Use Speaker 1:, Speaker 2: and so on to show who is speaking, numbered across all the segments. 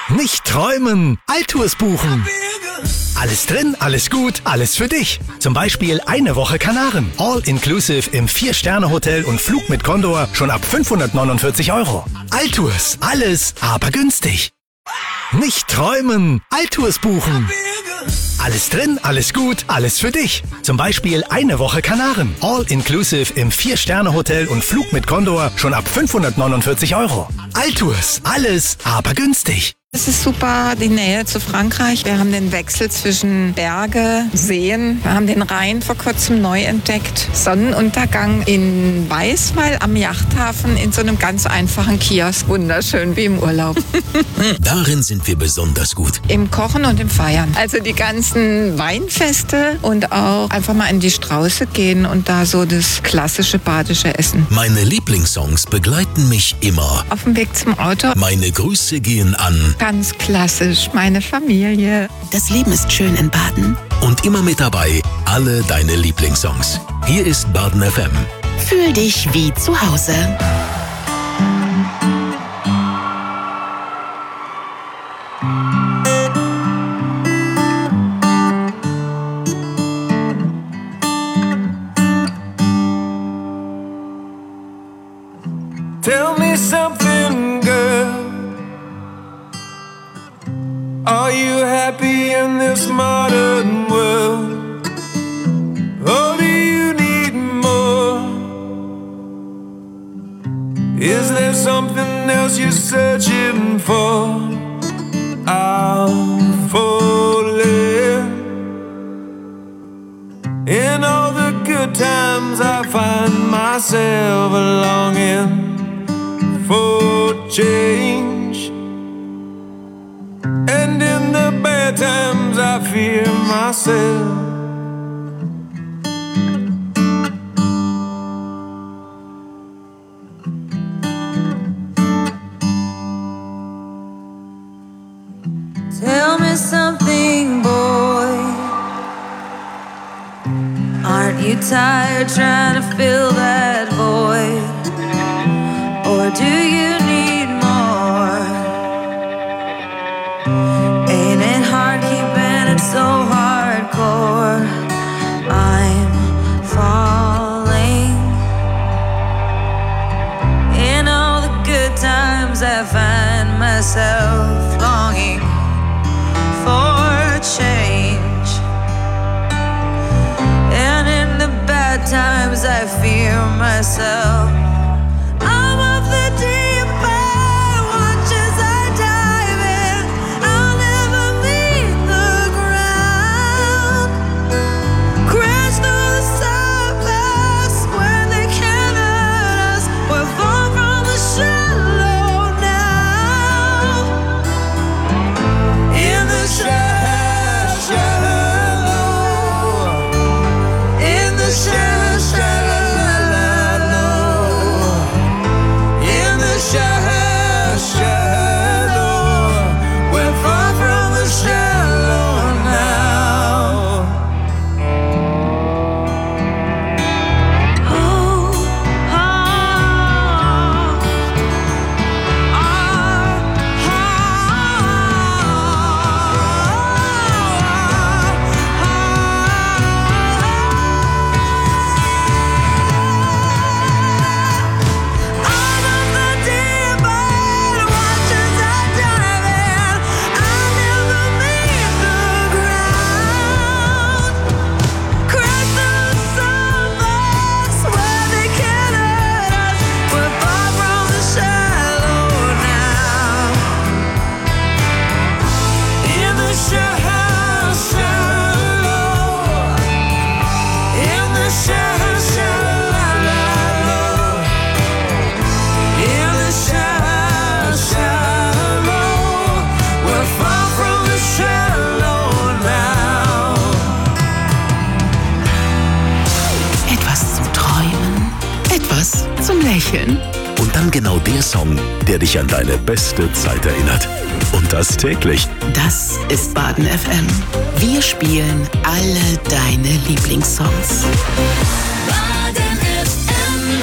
Speaker 1: Nicht träumen, Altours buchen. Alles drin, alles gut, alles für dich. Zum Beispiel eine Woche Kanaren. All-inclusive im 4-Sterne-Hotel und Flug mit Condor schon ab 549 €. Altours, alles, aber günstig. Nicht träumen, Altours buchen. Alles drin, alles gut, alles für dich. Zum Beispiel eine Woche Kanaren. All-inclusive im 4-Sterne-Hotel und Flug mit Condor schon ab 549 €. Altours, alles, aber günstig.
Speaker 2: Es ist super, die Nähe zu Frankreich. Wir haben den Wechsel zwischen Berge, Seen. Wir haben den Rhein vor kurzem neu entdeckt. Sonnenuntergang in Weißwall am Yachthafen in so einem ganz einfachen Kiosk. Wunderschön, wie im Urlaub.
Speaker 3: Darin sind wir besonders gut.
Speaker 2: Im Kochen und im Feiern. Also die ganzen Weinfeste und auch einfach mal in die Strauße gehen und da so das klassische badische Essen.
Speaker 3: Meine Lieblingssongs begleiten mich immer.
Speaker 2: Auf dem Weg zum Auto.
Speaker 3: Meine Grüße gehen an.
Speaker 2: Ganz klassisch, meine Familie.
Speaker 4: Das Leben ist schön in Baden.
Speaker 3: Und immer mit dabei, alle deine Lieblingssongs. Hier ist Baden FM.
Speaker 4: Fühl dich wie zu Hause.
Speaker 5: Tell me something, girl. Are you happy in this modern world? Or do you need more? Is there something else you're searching for? I'm falling. In all the good times I find myself longing for change. And in the bad times I fear myself.
Speaker 6: Tell me something, boy. Aren't you tired trying to fill that void? Or do you need more? Ain't it hard keeping it so hardcore? I'm falling. In all the good times I find myself longing for change. And in the bad times I fear myself. I'm of the deep end, watch as I dive in. I'll never meet the ground. Crash through the surface where they can't hurt us. We're far from the shallow now. In the shallow, in the shallow, we're far from the shallow now. Oh, oh,
Speaker 4: Etwas zum Träumen, etwas zum Lächeln.
Speaker 3: Und dann genau der Song, der dich an deine beste Zeit erinnert. Und das täglich.
Speaker 4: Das ist Baden FM. Wir spielen alle deine Lieblingssongs.
Speaker 6: Baden FM.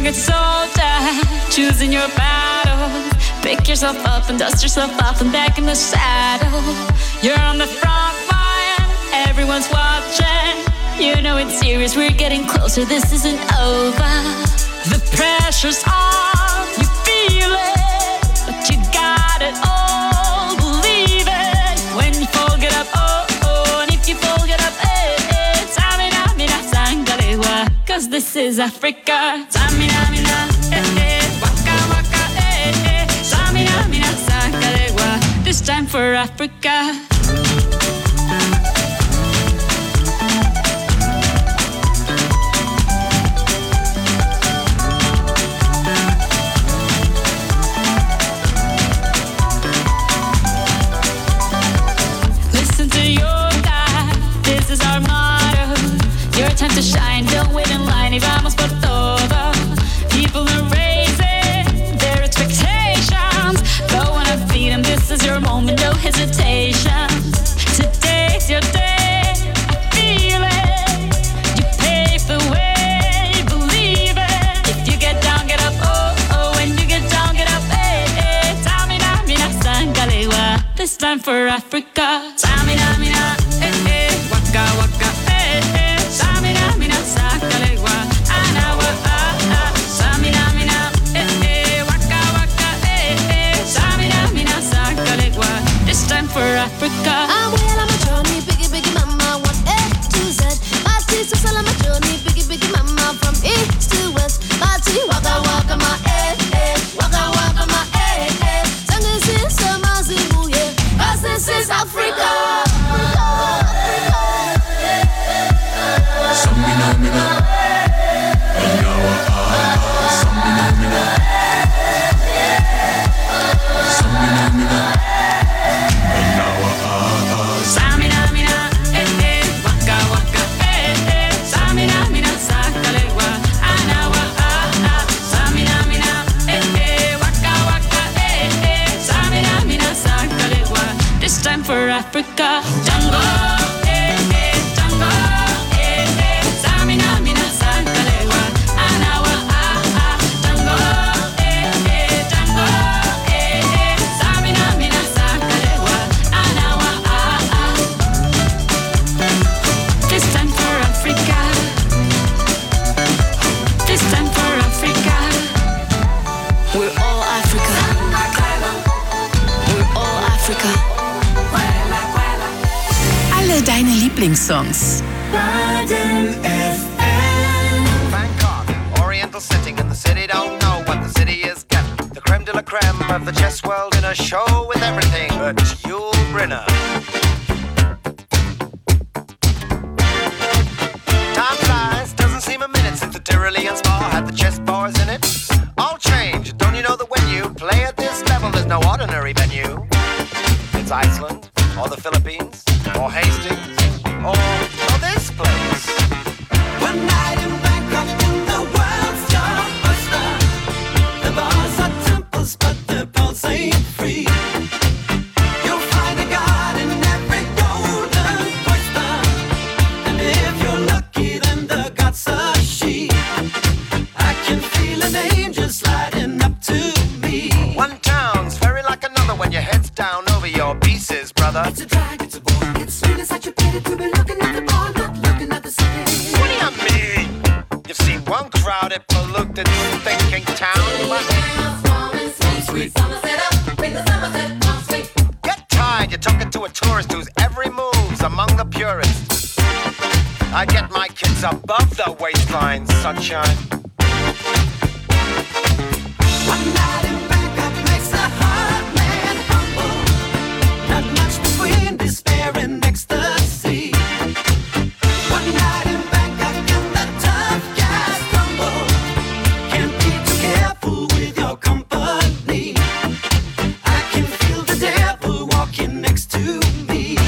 Speaker 7: young soldier, choosing your battle. Pick yourself up and dust yourself off and back in the saddle. You're on the front line, everyone's watching. You know it's serious, we're getting closer, this isn't over. The pressure's on, you feel it, but you got it all, believe it. When you fall, get up, oh, oh, and if you fall, get up, eh, Samina, mina, sangalewa, cause this is Africa. Samina, mina, waka, waka, Samina, mina, sangalewa, this time for Africa. Time to shine, don't wait in line, y vamos por todo. People are raising their expectations. Go on and feed them, this is your moment, no hesitation. Today's your day, I feel it. You pave the way, believe it. If you get down, get up, oh, oh. When you get down, get up, eh, Samina, mina, sangalewa, this time for Africa. Samina, mina, waka, waka, Samina, mina, sangalewa, anawa, Samina, mina, waka, waka, Samina, mina, sangalewa, this time for Africa.
Speaker 8: I'm well on my journey, biggie, biggie mama, 1 A to Z. My sister's all on my journey, biggie, biggie mama, from east to west. My tea, waka, waka, my waka, waka, my Sangin' sister, my zimu, yeah, 'cause this is Africa.
Speaker 7: For Africa, Jungle, Jungle, Samina, mina, sangalewa, anawa, Jungle, Jungle, Samina, mina, sangalewa, anawa, this time for Africa, this time for Africa. We're all Africa, we're all Africa.
Speaker 4: Alle deine Lieblingssongs.
Speaker 5: Baden FM.
Speaker 9: Bangkok, Oriental sitting in the city, don't know what the city is getting. The creme de la creme of the chess world in a show with everything but Yul Brynner. Time flies, doesn't seem a minute since the Tyrolean Spa had the chess bars in it. All change, don't you know that when you play at this level, there's no ordinary venue? It's Iceland, or the Philippines, or Hastings, or this place.
Speaker 5: One night in Bangkok in the world's top oyster. The bars are temples, but the pulse ain't free. You'll find a god in every golden oyster. And if you're lucky, then the god's a she. I can feel an angel sliding up to me.
Speaker 9: One town's very like another when your head's down over your pieces, brother.
Speaker 5: It's a drag, it's a bore, it's really such a pity to be looking at the bar, not looking at the city.
Speaker 9: What do you mean? You've seen one crowded, polluted, thinking town, but get tired, you're talking to a tourist whose every move's among the purists. I get my kids above the waistline, sunshine.
Speaker 5: One night in Bangkok makes a hard man humble. Not much between despair and ecstasy. One night in Bangkok and the tough guys crumble. Can't be too careful with your company. I can feel the devil walking next to me.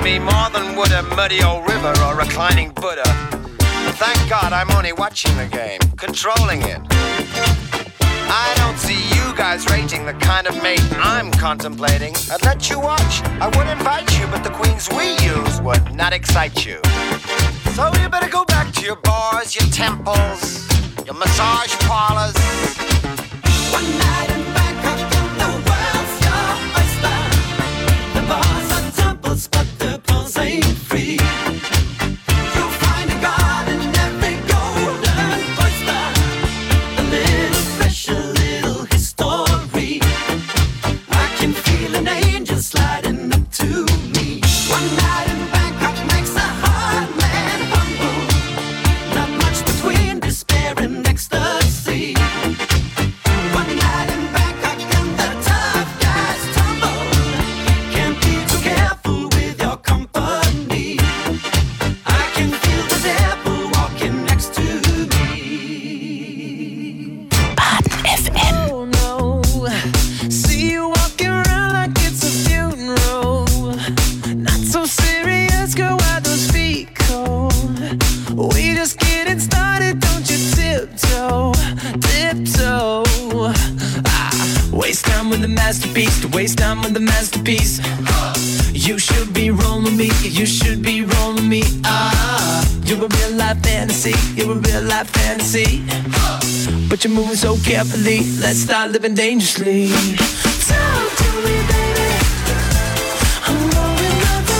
Speaker 9: me more than would a muddy old river or reclining Buddha. But thank God I'm only watching the game, controlling it. I don't see you guys rating the kind of mate I'm contemplating. I'd let you watch, I would invite you, but the queens we use would not excite you. So you better go back to your bars, your temples, your massage parlors. One night in Bangkok and the world's your oyster. The bars are temples, but the pearls ain't free. You'll find a god in every golden oyster. A little special, little history. I can feel an angel sliding up to me. One night in Bangkok makes a hard man humble. Not much between despair and ecstasy. One night in Bangkok and the tough guys tumble. Can't be too careful with your company. I can feel the devil walking next to me.
Speaker 4: Baden FM.
Speaker 5: Oh no, see you walking around like it's a funeral. Not so serious, girl, why those feet cold? We just getting started, don't you tiptoe, tiptoe. Waste time with the masterpiece, to waste time with the masterpiece. You should be rolling me, you should be rolling me. You're a real life fantasy, you're a real life fantasy. But you're moving so carefully, let's start living dangerously.